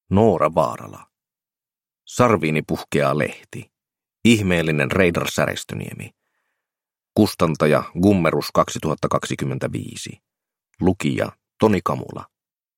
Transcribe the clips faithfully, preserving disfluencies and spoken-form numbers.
Noora Vaarala. Sarviini puhkeaa lehti. Ihmeellinen Reidar Särestöniemi. Kustantaja Gummerus kaksituhattakaksikymmentäviisi. Lukija Toni Kamula.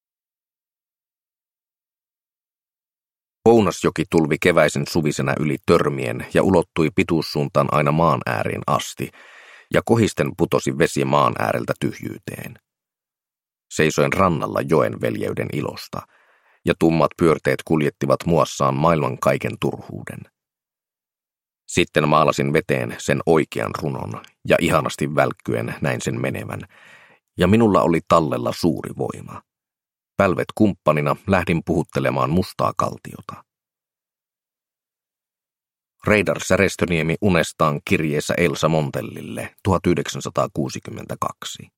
Ounasjoki tulvi keväisen suvisena yli törmien ja ulottui pituussuuntaan aina maan ääriin asti, ja kohisten putosi vesi maan ääreltä tyhjyyteen. Seisoin rannalla joen veljeyden ilosta, ja tummat pyörteet kuljettivat muassaan maailman kaiken turhuuden. Sitten maalasin veteen sen oikean runon, ja ihanasti välkkyen näin sen menevän, ja minulla oli tallella suuri voima. Pälvet kumppanina lähdin puhuttelemaan mustaa kaltiota. Reidar Särestöniemi unestaan kirjeessä Elsa Montellille tuhatyhdeksänsataakuusikymmentäkaksi.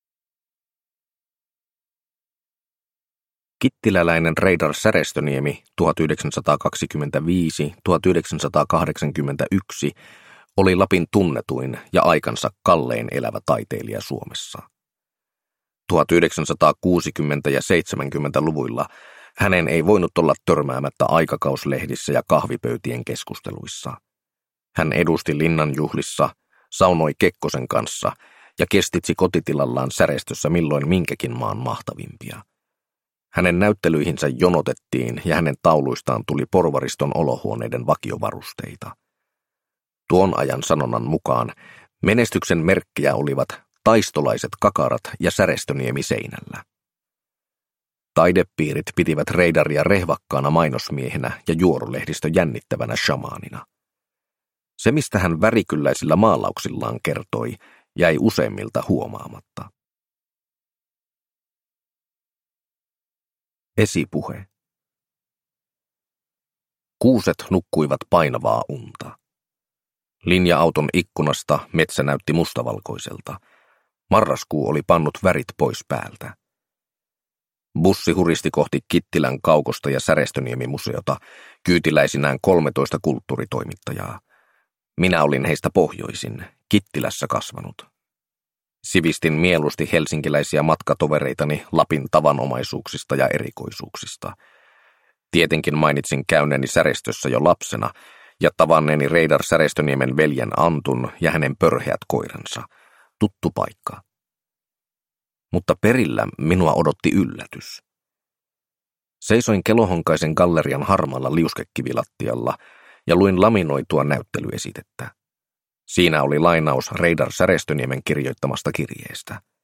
Kittiläläinen Reidar Särestöniemi tuhatyhdeksänsataakaksikymmentäviisi tuhatyhdeksänsataakahdeksankymmentäyksi oli Lapin tunnetuin ja aikansa kallein elävä taiteilija Suomessa. tuhatyhdeksänsataakuusikymmentä- ja seitsemänkymmentäluvuilla hänen ei voinut olla törmäämättä aikakauslehdissä ja kahvipöytien keskusteluissa. Hän edusti linnanjuhlissa, saunoi Kekkosen kanssa ja kestitsi kotitilallaan Särestössä milloin minkäkin maan mahtavimpia. Hänen näyttelyihinsä jonotettiin ja hänen tauluistaan tuli porvariston olohuoneiden vakiovarusteita. Tuon ajan sanonnan mukaan menestyksen merkkejä olivat taistolaiset kakarat ja Särestöniemi seinällä. Taidepiirit pitivät Reidaria rehvakkaana mainosmiehenä ja juorulehdistö jännittävänä shamaanina. Se, mistä hän värikylläisillä maalauksillaan kertoi, jäi useimmilta huomaamatta. Esipuhe. Kuuset nukkuivat painavaa unta. Linja-auton ikkunasta metsä näytti mustavalkoiselta. Marraskuu oli pannut värit pois päältä. Bussi huristi kohti Kittilän Kaukosta ja Särestöniemi-museota, kyytiläisinään kolmetoista kulttuuritoimittajaa. Minä olin heistä pohjoisin, Kittilässä kasvanut. Sivistin mieluusti helsinkiläisiä matkatovereitani Lapin tavanomaisuuksista ja erikoisuuksista. Tietenkin mainitsin käyneeni Särestössä jo lapsena ja tavanneeni Reidar Särestöniemen veljen Antun ja hänen pörheät koiransa. Tuttu paikka. Mutta perillä minua odotti yllätys. Seisoin Kelohonkaisen gallerian harmaalla liuskekivilattialla ja luin laminoitua näyttelyesitettä. Siinä oli lainaus Reidar Särestöniemen kirjoittamasta kirjeestä.